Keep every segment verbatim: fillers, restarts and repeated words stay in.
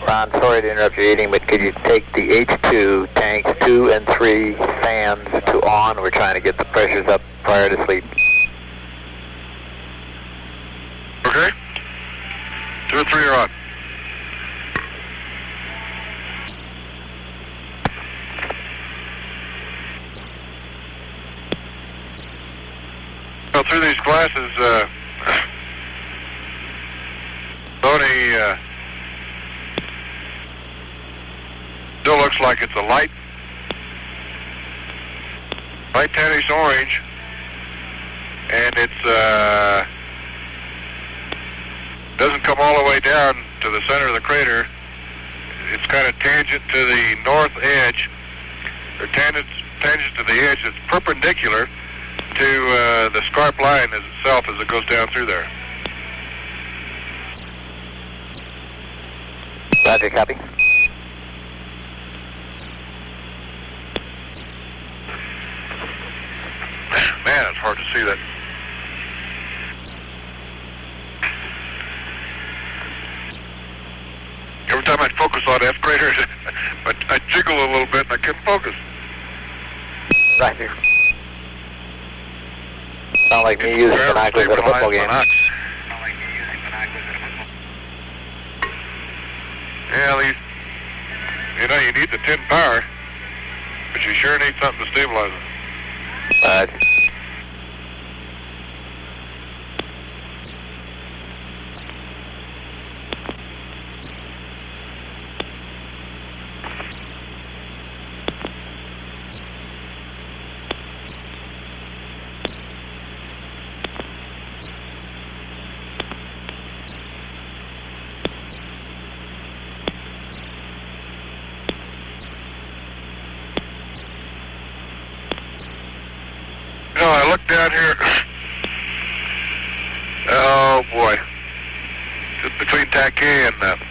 Ron, sorry to interrupt your eating, but could you take the H two tanks two and three fans to on? We're trying to get the pressures up prior to sleep. Okay. Two and three are on. Well, through these glasses, uh, Tony, uh, still looks like it's a light, light tannish orange, and it's, uh, doesn't come all the way down to the center of the crater. It's kind of tangent to the north edge, or tangent, tangent to the edge. It's perpendicular to uh, the scarp line as itself as it goes down through there. Roger, copy. Man, it's hard to see that. Every time I focus on F crater, I, I jiggle a little bit and I couldn't focus. Roger. Sound like me using binoculars at a football game. Yeah, at least, you know, you need the ten power, but you sure need something to stabilize it. Uh, You know, I look down here. Oh boy, just between Takei and uh,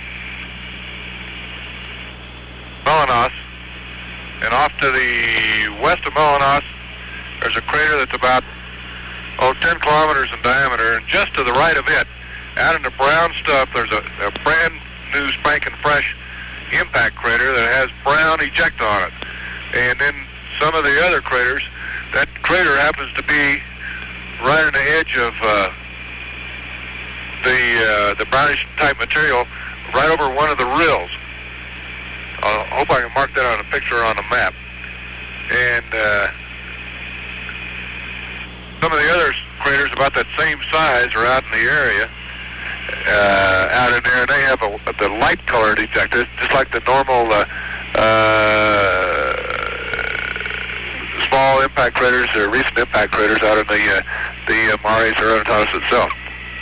Melanos, and off to the west of Melanos, there's a crater that's about oh ten kilometers in diameter, and just to the right of it, out in the brown stuff, there's a, a brand new spanking fresh impact crater that has brown ejecta on it, and then some of the other craters. That crater happens to be right on the edge of uh, the uh, the brownish type material, right over one of the rills. I hope I can mark that on a picture on a map. And uh, some of the other craters about that same size are out in the area, uh, out in there, and they have a, the light-colored ejecta, just like the normal. Uh, uh, small impact craters or recent impact craters out in the uh, the uh, Mares or Orontanos itself.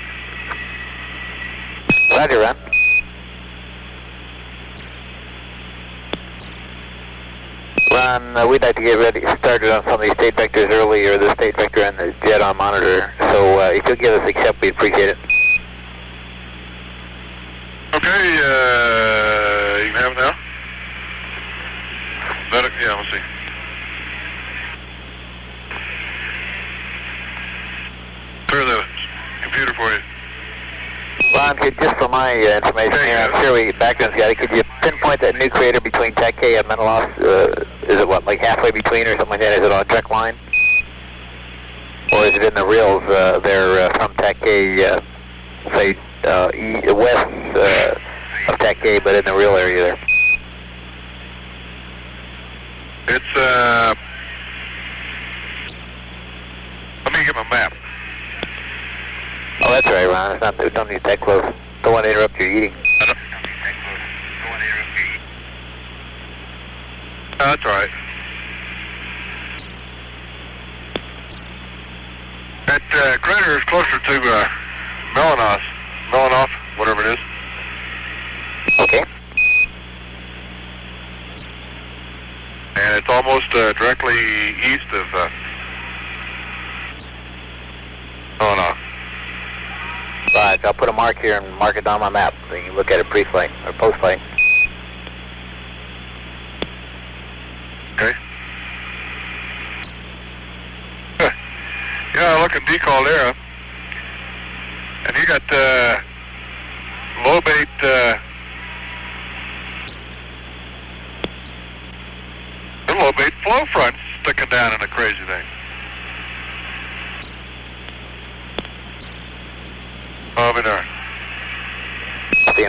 Roger, Ron. Ron, uh, we'd like to get ready started on some of these state vectors early, or the state vector and the jet on monitor. So uh, if you'll give us accept, we'd appreciate it. Okay, uh, you can have it now. Let it, yeah, let's see. Clear the computer for you. Ron, could, just for my uh, information Okay, here, yeah. I'm sure we background's got it. Could you pinpoint that new crater between Takei and Melanos? Uh, is it what, like halfway between or something like that? Is it on a direct line? Or is it in the rills uh, there uh, from Takei, uh, say, uh, east, west uh, of Takei, but in the real area there? It's, uh, let me get my map. Oh, that's right, Ron. It's not, we don't need that close. Don't want to interrupt your eating. I don't, Uh, that's all right. That uh, crater is closer to uh, Melanos, Melanoff, whatever it is. Okay. And it's almost uh, directly east of uh, Melanoff. Right, I'll put a mark here and mark it on my map so you can look at it pre-flight or post-flight. Okay. Yeah, I look in Decaldera, and you got uh, low bait uh,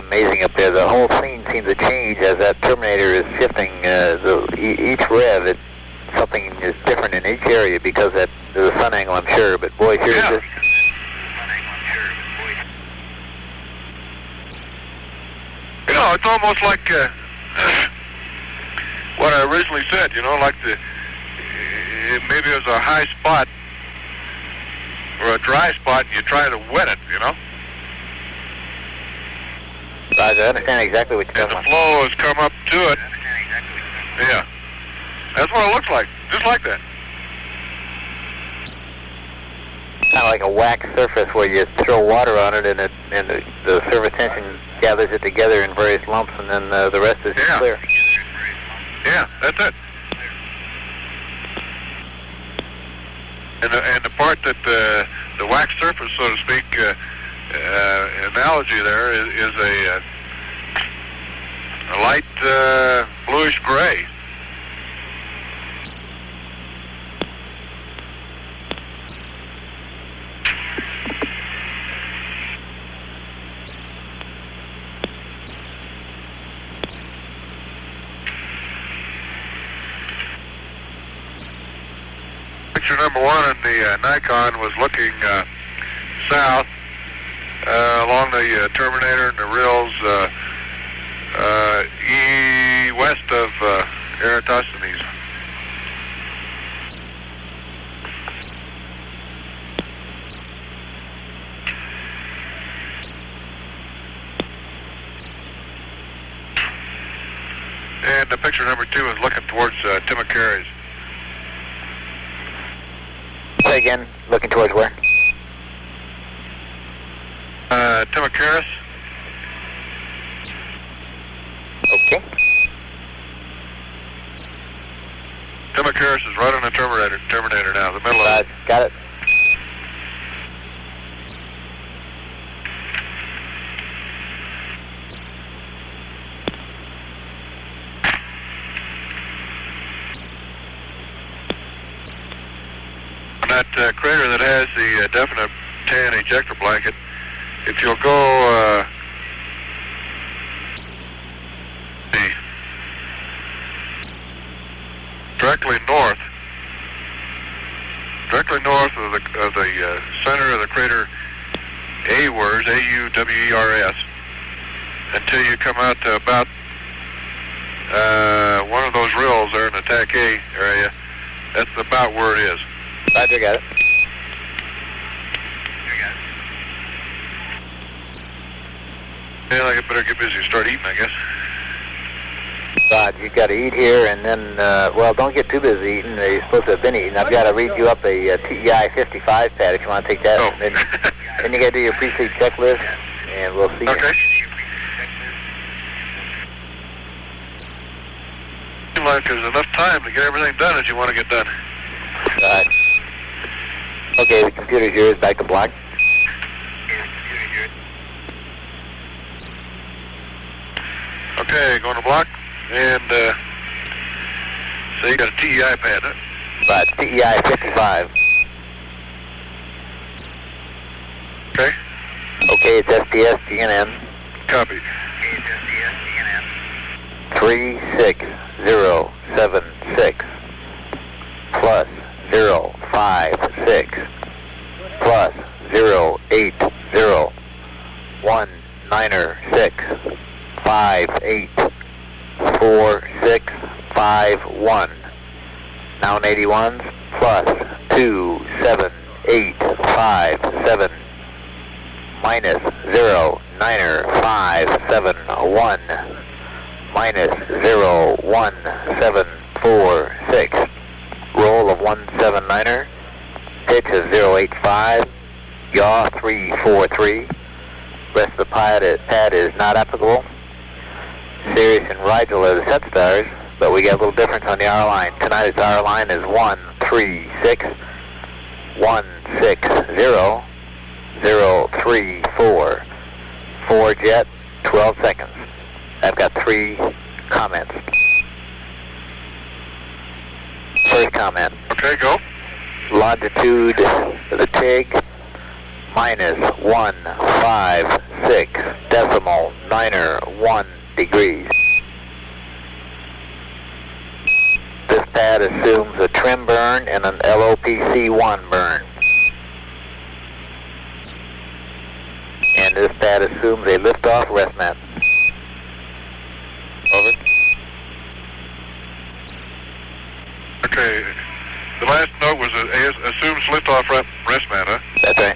amazing up there. The whole scene seems to change as that Terminator is shifting. Uh, the, e each rev, it, something is different in each area because that the sun angle, I'm sure. But boy, here's Yeah. this. You know, it's almost like uh, what I originally said, you know, like the, it, maybe it was a high spot or a dry spot and you try to wet it, you know? I understand exactly what you're And the talking about. flow has come up to it. Yeah. That's what it looks like, just like that. Kind of like a wax surface where you throw water on it and, it, and the, the surface tension gathers it together in various lumps, and then uh, the rest is Yeah. clear. Yeah, that's it. And the, and the part that uh, the wax surface, so to speak, uh, uh, analogy there is, is a, uh, a light uh, bluish gray. Picture number one in the uh, Nikon was looking uh, south uh, along the uh, Terminator and the Rills uh, uh, e west of uh, Eratosthenes. And the picture number two is looking towards uh, Timocharis. Say again, looking towards where? Uh, Timocharis. Okay. Timocharis is right on the Terminator, Terminator now, the middle Uh, of it. got it. That uh, crater that has the uh, definite tan ejector blanket, if you'll go uh, the directly north, directly north of the of the uh, center of the crater A-wers, A U W E R S, until you come out to about uh, one of those rills there in the T A C A area. That's about where it is. Roger, got it. Yeah, I better get busy and start eating, I guess. Rod, you got to eat here, and then, uh, well, don't get too busy eating. You're supposed to have been eating. I've got to read you up a, uh T E I fifty-five pad if you want to take that. Oh. Then, then you got to do your pre-sleep checklist, and we'll see you. Okay. Seems like there's enough time to get everything done as you want to get done. Right. Okay, the computer's yours. Back to block. Okay, going to block, and uh, so you got a T E I pad, huh? Right, T E I fifty-five. Okay, Okay, it's S T S G N N copy. three six zero seven six plus zero five six plus zero eight zero one niner six five eight four six five one. Now in eighty-ones plus two seven eight five seven minus zero niner five seven one minus zero one seven four six. Roll of one seven niner. Pitch is zero eight five. Yaw three four three. Rest of the pad is, pad is not applicable. Sirius and Rigel are the set stars, but we got a little difference on the R line. Tonight's R line is one three six one six zero zero three four. Four jet, twelve seconds. I've got three comments. First comment. Okay, go. Longitude of the T I G minus one five six decimal nine minor one degrees. This pad assumes a trim burn and an L O P C one burn. And this pad assumes a liftoff rest mat. Over. Okay. The last note was a, a, assumes liftoff rest mat, huh? That's right.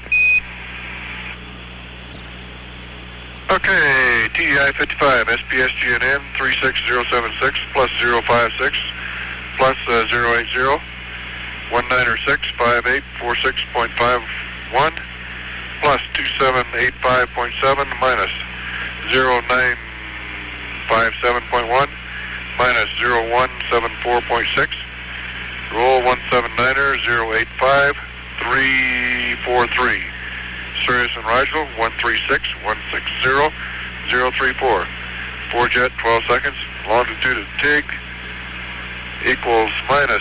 Okay, T E I fifty-five, S P S G N N three six zero seven six plus zero five six plus uh, zero eight zero one nine six five eight four six point five one plus two seven eight five point seven minus zero nine five seven point one minus zero one seven four point six. Roll one seven niner zero eight five three four three. Sirius and Rigel one three six one six zero zero three four. Four jet twelve seconds. Longitude of T I G equals minus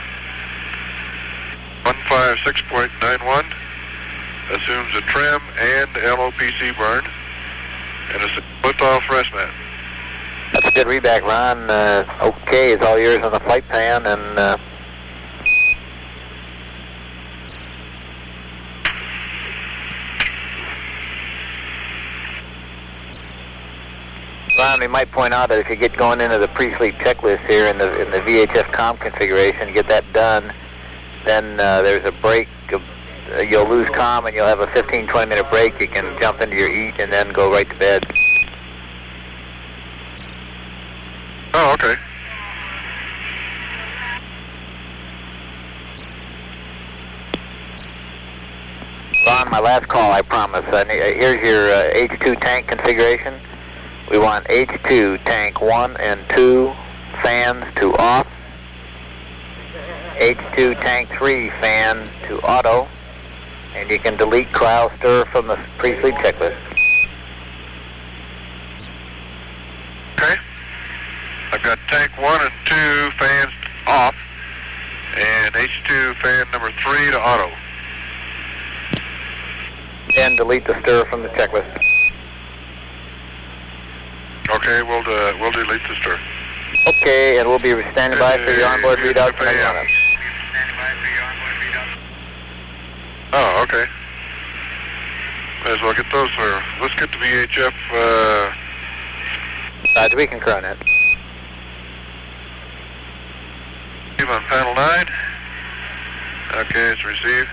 one five six point nine one. Assumes a trim and L O P C burn and a liftoff rest mat. That's a good readback, Ron. Uh, okay, it's all yours on the flight pan, and uh, Ron, we might point out that if you get going into the pre-sleep checklist here in the in the V H F COM configuration, you get that done, then uh, there's a break. Of, uh, you'll lose COM and you'll have a fifteen, twenty minute break. You can jump into your eat and then go right to bed. Oh, okay. Ron, my last call, I promise. Uh, here's your uh, H two tank configuration. We want H two tank one and two fans to off. H two tank three fan to auto. And you can delete cryo stir from the pre-sleep checklist. Okay. I've got tank one and two fans off, and H two fan number three to auto. And delete the stir from the checklist. Okay, we'll uh, we'll delete the stir. Okay, and we'll be standing by for your onboard readout. Oh, okay. Might as well get those, sir. Let's get the V H F. Uh... Uh, we concur on that. On panel nine. Okay, it's received.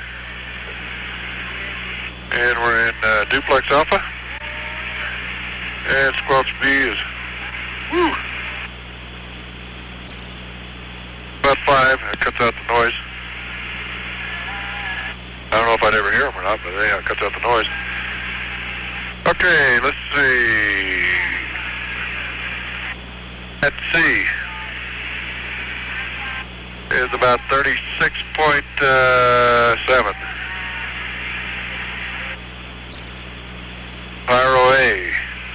And we're in uh, duplex alpha. And squelch B is woo, about five. It cuts out the noise. I don't know if I'd ever hear them or not, but anyhow, it cuts out the noise. Okay, let's see. At C is about thirty-six point seven. Pyro A.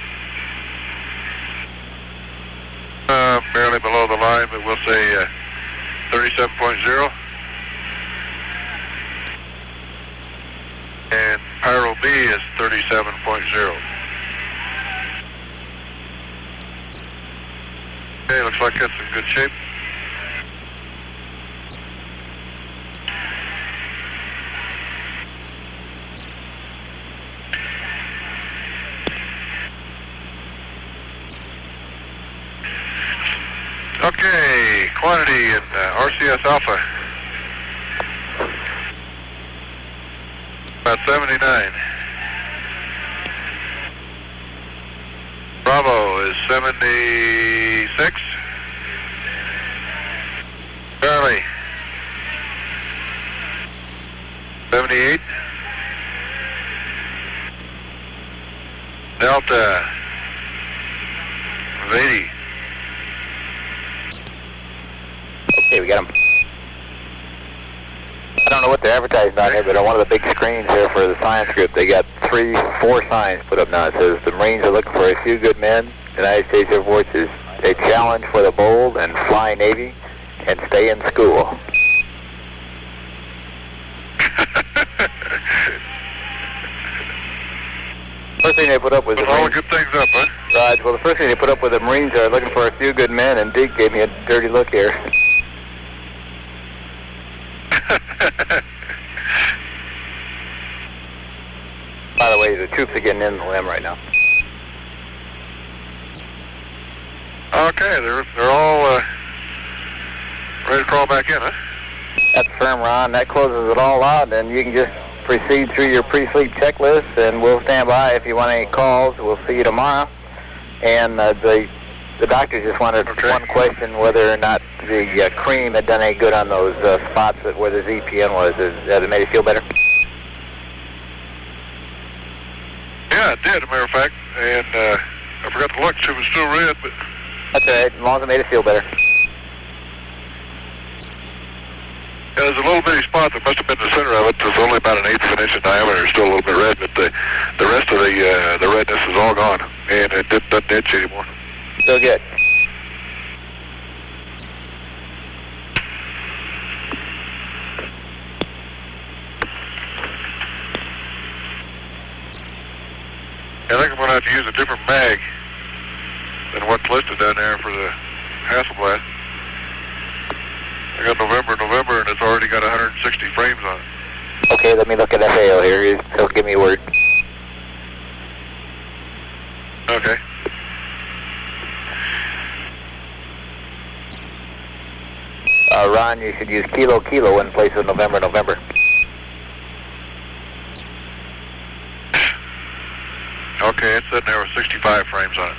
Uh, barely below the line, but we'll say uh, thirty-seven point zero. And Pyro B is thirty-seven point zero. Okay, looks like that's in good shape. Okay, quantity in uh, R C S Alpha. About seventy-nine. Bravo is seventy-six. Charlie. seventy-eight. Delta. eighty. Okay, we got them. I don't know what they're advertising on here, but on one of the big screens here for the science group, they got three, four signs put up now. It says the Marines are looking for a few good men. The United States Air Force is a challenge for the bold and fly Navy, and stay in school. First thing they put up was Put the all Marines. the good things up, huh? Raj, Well, the first thing they put up with the Marines are looking for a few good men, and Deke gave me a dirty look here. By the way, the troops are getting in the limb right now. Okay, they're they're all uh, ready to crawl back in, huh? That's firm, Ron. That closes it all out, and you can just proceed through your pre-sleep checklist, and we'll stand by if you want any calls. We'll see you tomorrow. And uh, the the doctor just wanted okay. one question, whether or not the uh, cream had done any good on those uh, spots that where the Z P N was. Has it made it feel better? Yeah, it did, as a matter of fact. And uh, I forgot to look, it was still red, but... That's all right, as long as it made it feel better. Yeah, there's a little bitty spot that must have been the center of it. It's only about an eighth of an inch in diameter. It's still a little bit red, but the the rest of the uh, the redness is all gone, and it didn't, doesn't itch anymore. Still good. I think I'm going to have to use a different mag than what's listed down there for the Hasselblad. I got November, November, and it's already got one hundred sixty frames on it. Okay, let me look at F A O here. He'll give me a word. Okay. Uh, Ron, you should use Kilo Kilo in place of November, November. Okay, it's sitting there with sixty-five frames on it.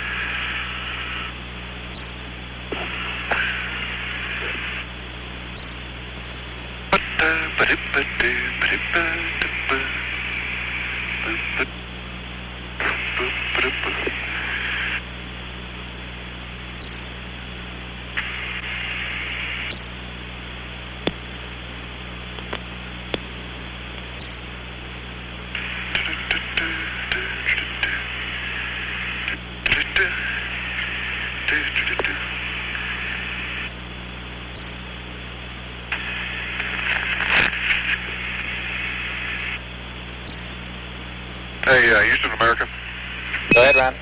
Hey, uh, Houston, America. Go ahead, Ron.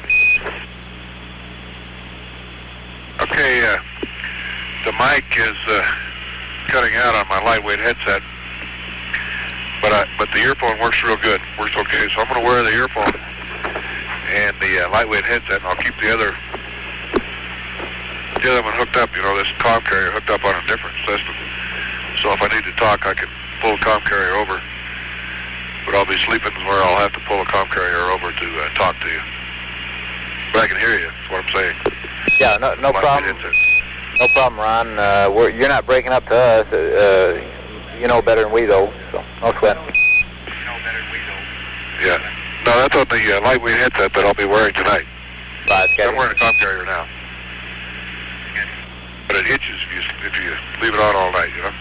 Okay, uh, the mic is uh, cutting out on my lightweight headset, but I, but the earphone works real good. Works okay, so I'm going to wear the earphone and the uh, lightweight headset, and I'll keep the other the other one hooked up. You know, this comm carrier hooked up on a different system. So if I need to talk, I can pull the comm carrier over. But I'll be sleeping where I'll have to pull a comm carrier over to uh, talk to you. But I can hear you, that's what I'm saying. Yeah, no, no problem. No problem, Ron. Uh, we're, you're not breaking up to us. Uh, you know better than we, though, so no sweat. You know better than we, though. Yeah. No, that's on the uh, lightweight headset that I'll be wearing tonight. Right, I'm wearing a comm carrier now. But it itches if you, if you leave it on all night, you know?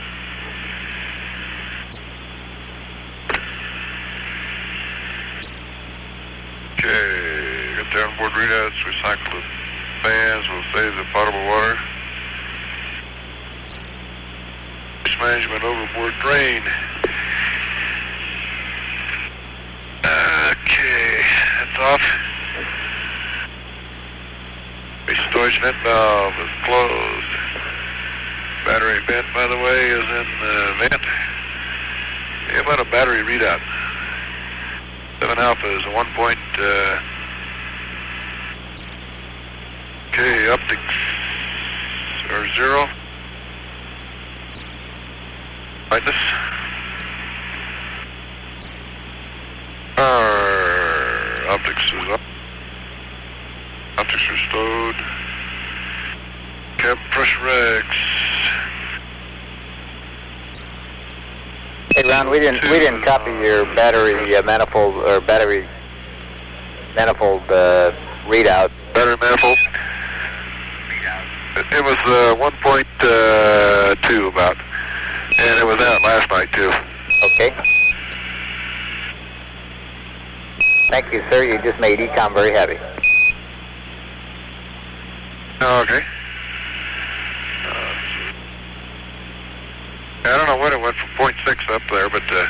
Okay, got the onboard readouts, recycle the fans, we'll save the potable water. Waste management overboard drain. Okay, that's off. Waste storage vent valve is closed. Battery vent, by the way, is in the vent. How about a battery readout? seven alpha is a one point, uh, okay, optics are zero. Minus. Our optics is up. Optics are stowed. Cabin pressure X. Hey, Ron, we didn't we didn't copy your battery uh, manifold or battery manifold uh, readout. Battery manifold. It, it was uh, one point two about, and it was out last night too. Okay. Thank you, sir. You just made Ecom very happy. Okay. I don't know when it went from point six up there, but uh,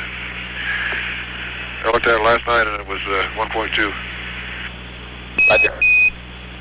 I looked at it last night and it was uh, one point two. Roger.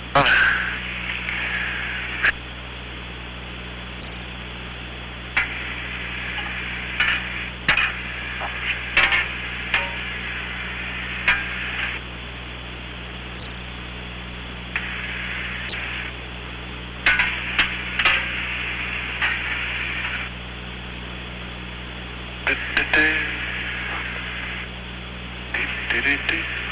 Do, do, do. Do, do, do.